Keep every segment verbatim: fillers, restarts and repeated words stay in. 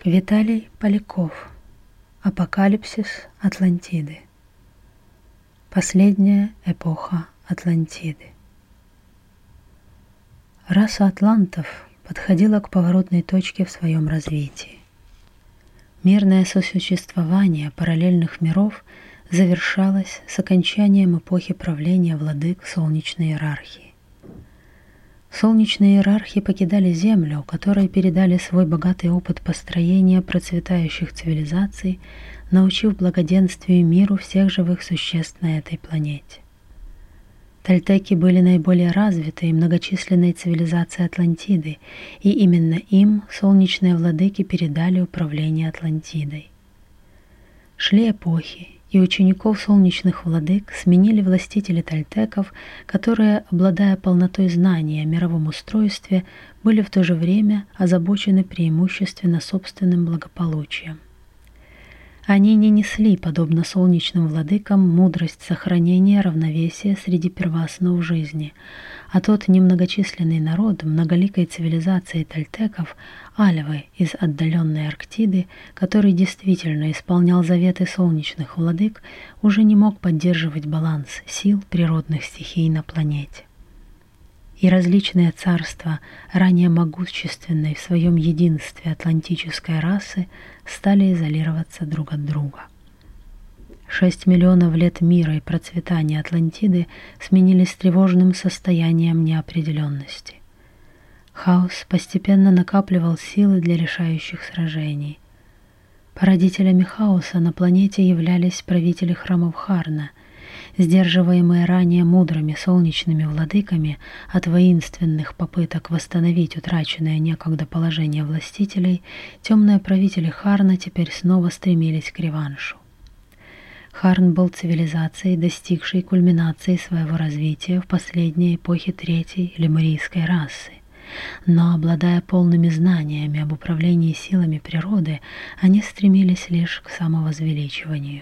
Виталий Поляков. Апокалипсис Атлантиды. Последняя эпоха Атлантиды. Раса атлантов подходила к поворотной точке в своем развитии. Мирное сосуществование параллельных миров завершалось с окончанием эпохи правления владык солнечной иерархии. Солнечные иерархи покидали Землю, которой передали свой богатый опыт построения процветающих цивилизаций, научив благоденствию и миру всех живых существ на этой планете. Тольтеки были наиболее развитой и многочисленной цивилизацией Атлантиды, и именно им солнечные владыки передали управление Атлантидой. Шли эпохи, и учеников солнечных владык сменили властители тольтеков, которые, обладая полнотой знаний о мировом устройстве, были в то же время озабочены преимущественно собственным благополучием. Они не несли, подобно солнечным владыкам, мудрость сохранения равновесия среди первооснов жизни, а тот немногочисленный народ многоликой цивилизации тольтеков, альвы из отдаленной Арктиды, который действительно исполнял заветы солнечных владык, уже не мог поддерживать баланс сил природных стихий на планете. И различные царства, ранее могущественной в своем единстве атлантической расы, стали изолироваться друг от друга. Шесть миллионов лет мира и процветания Атлантиды сменились тревожным состоянием неопределенности. Хаос постепенно накапливал силы для решающих сражений. Породителями хаоса на планете являлись правители храмов Харна, сдерживаемые ранее мудрыми солнечными владыками от воинственных попыток восстановить утраченное некогда положение властителей, темные правители Харна теперь снова стремились к реваншу. Харн был цивилизацией, достигшей кульминации своего развития в последней эпохе третьей лемурийской расы. Но, обладая полными знаниями об управлении силами природы, они стремились лишь к самовозвеличиванию.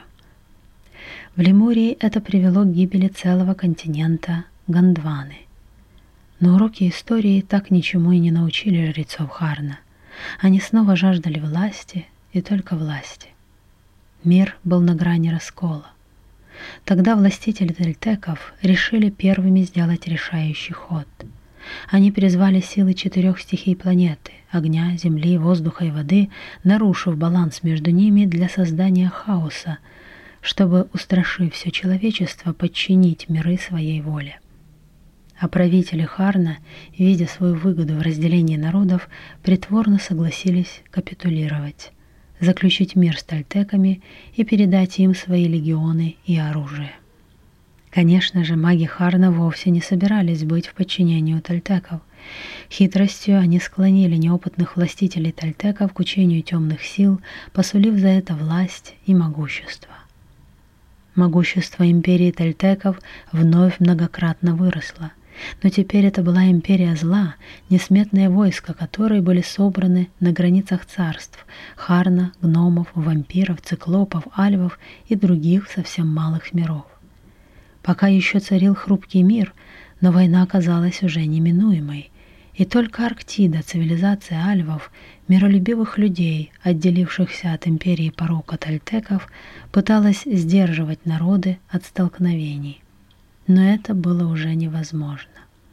В Лемурии это привело к гибели целого континента Гондваны. Но уроки истории так ничему и не научили жрецов Харна. Они снова жаждали власти и только власти. Мир был на грани раскола. Тогда властители тольтеков решили первыми сделать решающий ход. Они призвали силы четырех стихий планеты – огня, земли, воздуха и воды, нарушив баланс между ними для создания хаоса, чтобы, устрашив все человечество, подчинить миры своей воле. А правители Харна, видя свою выгоду в разделении народов, притворно согласились капитулировать, заключить мир с тольтеками и передать им свои легионы и оружие. Конечно же, маги Харна вовсе не собирались быть в подчинении у тольтеков. Хитростью они склонили неопытных властителей тольтеков к учению темных сил, посулив за это власть и могущество. Могущество империи тольтеков вновь многократно выросло, но теперь это была империя зла, несметные войска которой были собраны на границах царств Харна, гномов, вампиров, циклопов, альвов и других совсем малых миров. Пока еще царил хрупкий мир, но война оказалась уже неминуемой, и только Арктида, цивилизация альвов, миролюбивых людей, отделившихся от империи порока тольтеков, пыталась сдерживать народы от столкновений. Но это было уже невозможно.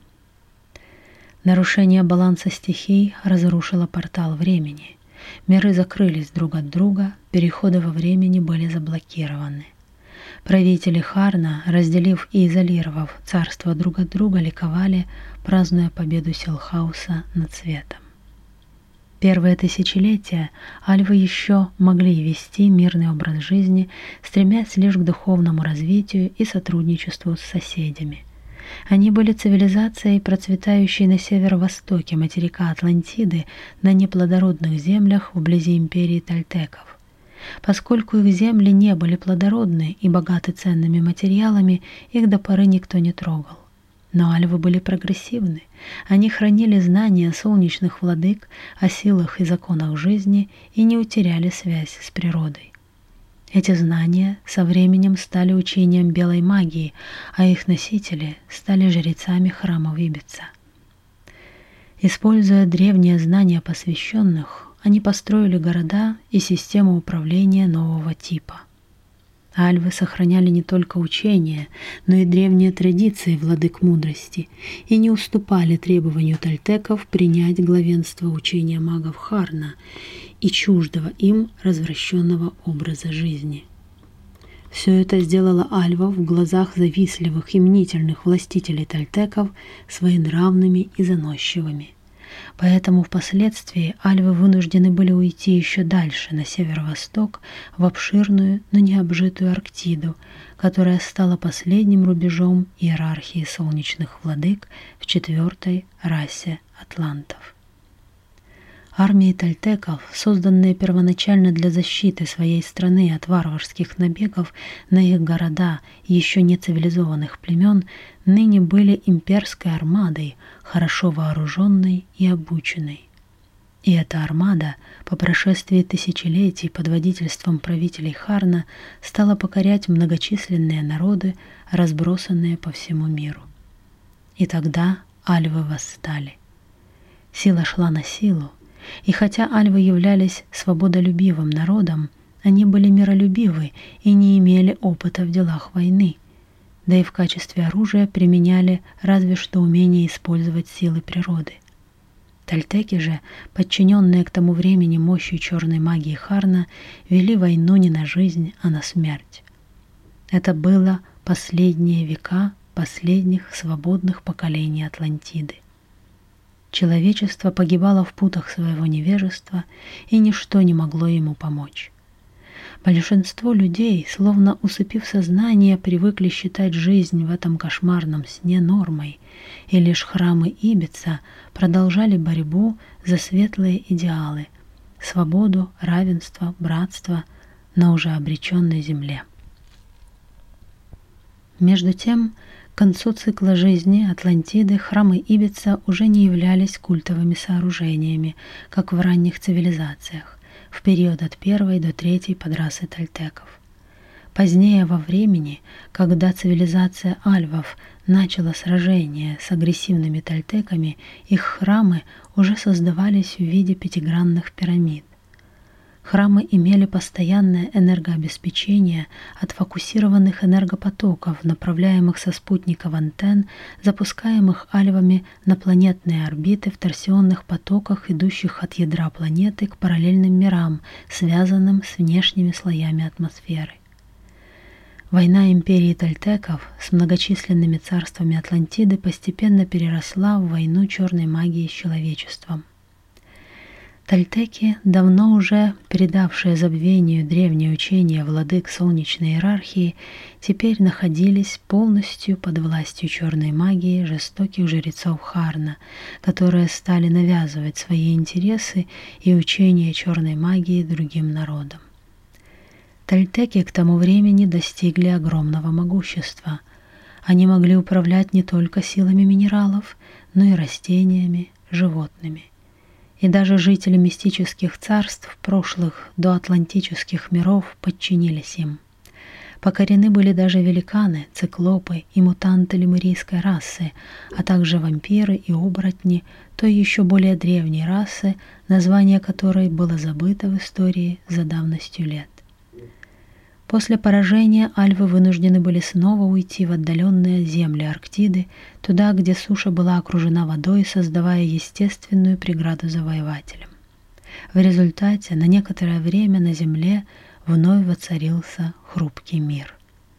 Нарушение баланса стихий разрушило портал времени. Миры закрылись друг от друга, переходы во времени были заблокированы. Правители Харна, разделив и изолировав царства друг от друга, ликовали, празднуя победу сил хаоса над светом. Первые тысячелетия альвы еще могли вести мирный образ жизни, стремясь лишь к духовному развитию и сотрудничеству с соседями. Они были цивилизацией, процветающей на северо-востоке материка Атлантиды на неплодородных землях вблизи империи тольтеков. Поскольку их земли не были плодородны и богаты ценными материалами, их до поры никто не трогал. Но альвы были прогрессивны. Они хранили знания солнечных владык о силах и законах жизни и не утеряли связь с природой. Эти знания со временем стали учением белой магии, а их носители стали жрецами храмов Ибица. Используя древние знания посвященных, они построили города и систему управления нового типа. Альвы сохраняли не только учения, но и древние традиции владык мудрости и не уступали требованию тольтеков принять главенство учения магов Харна и чуждого им развращенного образа жизни. Все это сделало альвов в глазах завистливых и мнительных властителей тольтеков своенравными и заносчивыми. Поэтому впоследствии альвы вынуждены были уйти еще дальше, на северо-восток, в обширную, но не обжитую Арктиду, которая стала последним рубежом иерархии солнечных владык в четвертой расе атлантов. Армии тольтеков, созданные первоначально для защиты своей страны от варварских набегов на их города и еще не цивилизованных племен, ныне были имперской армадой, хорошо вооруженной и обученной. И эта армада, по прошествии тысячелетий под водительством правителей Харна, стала покорять многочисленные народы, разбросанные по всему миру. И тогда альвы восстали. Сила шла на силу, и хотя альвы являлись свободолюбивым народом, они были миролюбивы и не имели опыта в делах войны, да и в качестве оружия применяли разве что умение использовать силы природы. Тольтеки же, подчиненные к тому времени мощью черной магии Харна, вели войну не на жизнь, а на смерть. Это было последние века последних свободных поколений Атлантиды. Человечество погибало в путах своего невежества, и ничто не могло ему помочь. Большинство людей, словно усыпив сознание, привыкли считать жизнь в этом кошмарном сне нормой, и лишь храмы Ибица продолжали борьбу за светлые идеалы, свободу, равенство, братство на уже обреченной земле. Между тем, к концу цикла жизни Атлантиды храмы Ибица уже не являлись культовыми сооружениями, как в ранних цивилизациях, в период от первой до третьей подрасы тольтеков. Позднее во времени, когда цивилизация альвов начала сражение с агрессивными тольтеками, их храмы уже создавались в виде пятигранных пирамид. Храмы имели постоянное энергообеспечение от фокусированных энергопотоков, направляемых со спутников антенн, запускаемых альвами на планетные орбиты в торсионных потоках, идущих от ядра планеты к параллельным мирам, связанным с внешними слоями атмосферы. Война империи тольтеков с многочисленными царствами Атлантиды постепенно переросла в войну черной магии с человечеством. Тольтеки, давно уже передавшие забвению древние учения владык солнечной иерархии, теперь находились полностью под властью черной магии жестоких жрецов Харна, которые стали навязывать свои интересы и учения черной магии другим народам. Тольтеки к тому времени достигли огромного могущества. Они могли управлять не только силами минералов, но и растениями, животными. И даже жители мистических царств прошлых доатлантических миров подчинились им. Покорены были даже великаны, циклопы и мутанты лемурийской расы, а также вампиры и оборотни, той еще более древней расы, название которой было забыто в истории за давностью лет. После поражения альвы вынуждены были снова уйти в отдаленные земли Арктиды, туда, где суша была окружена водой, создавая естественную преграду завоевателям. В результате на некоторое время на Земле вновь воцарился хрупкий мир.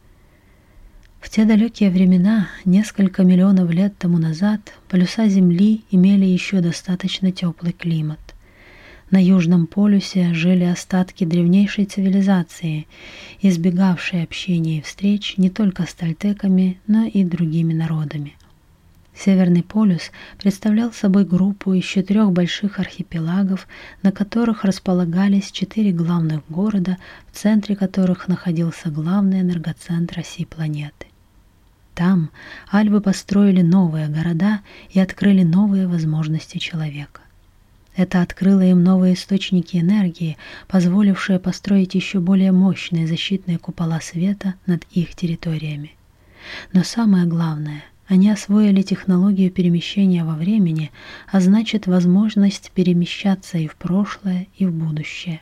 В те далекие времена, несколько миллионов лет тому назад, полюса Земли имели еще достаточно теплый климат. На Южном полюсе жили остатки древнейшей цивилизации, избегавшей общения и встреч не только с тольтеками, но и другими народами. Северный полюс представлял собой группу из четырех больших архипелагов, на которых располагались четыре главных города, в центре которых находился главный энергоцентр оси планеты. Там альвы построили новые города и открыли новые возможности человека. Это открыло им новые источники энергии, позволившие построить еще более мощные защитные купола света над их территориями. Но самое главное, Они освоили технологию перемещения во времени, а значит, возможность перемещаться и в прошлое, и в будущее.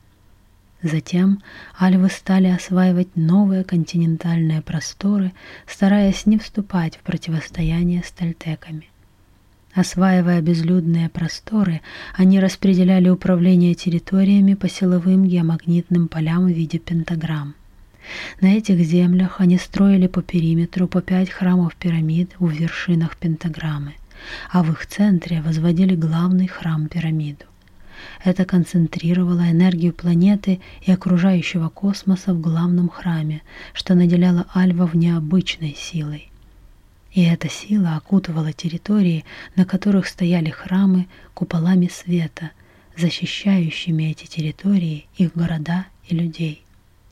Затем альвы стали осваивать новые континентальные просторы, стараясь не вступать в противостояние с тольтеками. Осваивая безлюдные просторы, они распределяли управление территориями по силовым геомагнитным полям в виде пентаграмм. На этих землях они строили по периметру по пять храмов-пирамид в вершинах пентаграммы, а в их центре возводили главный храм-пирамиду. Это концентрировало энергию планеты и окружающего космоса в главном храме, что наделяло альвов необычной силой. И эта сила окутывала территории, на которых стояли храмы, куполами света, защищающими эти территории, их города и людей.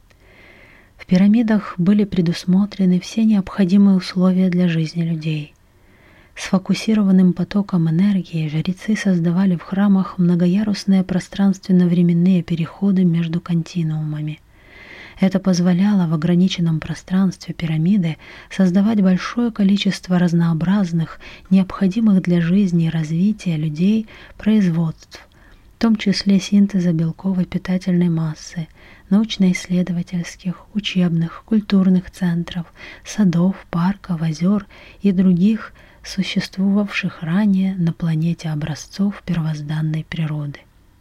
В пирамидах были предусмотрены все необходимые условия для жизни людей. Сфокусированным потоком энергии жрецы создавали в храмах многоярусные пространственно-временные переходы между континуумами. Это позволяло в ограниченном пространстве пирамиды создавать большое количество разнообразных, необходимых для жизни и развития людей производств, в том числе синтеза белковой питательной массы, научно-исследовательских, учебных, культурных центров, садов, парков, озер и других существовавших ранее на планете образцов первозданной природы.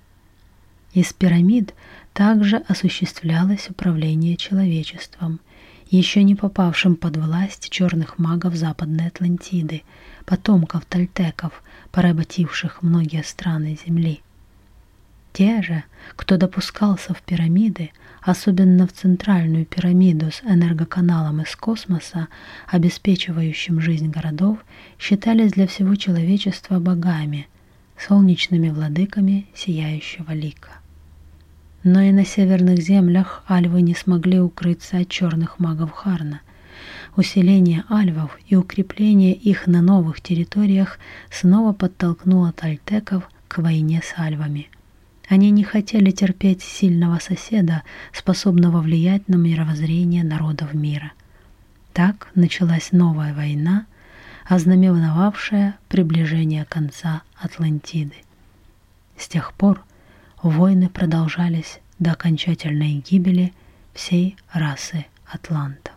Из пирамид также осуществлялось управление человечеством, еще не попавшим под власть черных магов Западной Атлантиды, потомков тольтеков, поработивших многие страны Земли. Те же, кто допускался в пирамиды, особенно в центральную пирамиду с энергоканалом из космоса, обеспечивающим жизнь городов, считались для всего человечества богами, солнечными владыками сияющего лика. Но и на северных землях альвы не смогли укрыться от черных магов Харна. Усиление альвов и укрепление их на новых территориях снова подтолкнуло тольтеков к войне с альвами. Они не хотели терпеть сильного соседа, способного влиять на мировоззрение народов мира. Так началась новая война, ознаменовавшая приближение конца Атлантиды. С тех пор войны продолжались до окончательной гибели всей расы атлантов.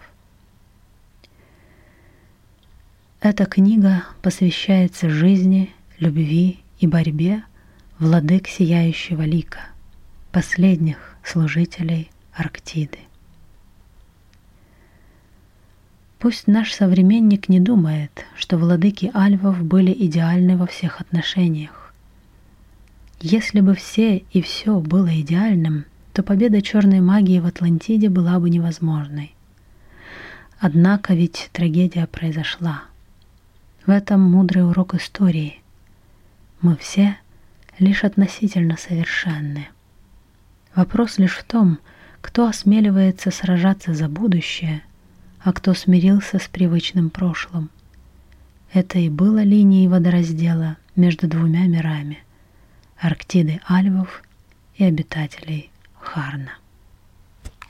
Эта книга посвящается жизни, любви и борьбе владык сияющего лика, последних служителей Арктиды. Пусть наш современник не думает, что владыки альвов были идеальны во всех отношениях. Если бы все и все было идеальным, то победа черной магии в Атлантиде была бы невозможной. Однако ведь трагедия произошла. В этом мудрый урок истории. Мы все лишь относительно совершенны. Вопрос лишь в том, кто осмеливается сражаться за будущее, а кто смирился с привычным прошлым. Это и было линией водораздела между двумя мирами — Арктиды альвов и обитателей Харна.